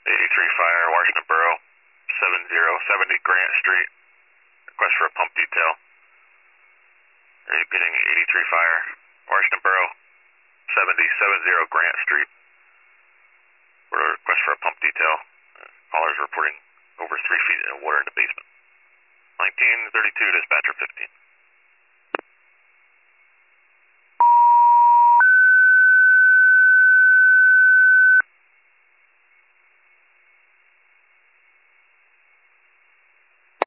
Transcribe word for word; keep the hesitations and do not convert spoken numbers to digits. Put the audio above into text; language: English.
eighty-three Fire, Washington Borough, seven zero seventy Grant Street. Request for a pump detail. Repeating, eighty-three Fire, Washington Borough, seventy seventy Grant Street. For a request for a pump detail. Callers reporting over three feet of water in the basement. nineteen thirty-two, dispatcher fifteen.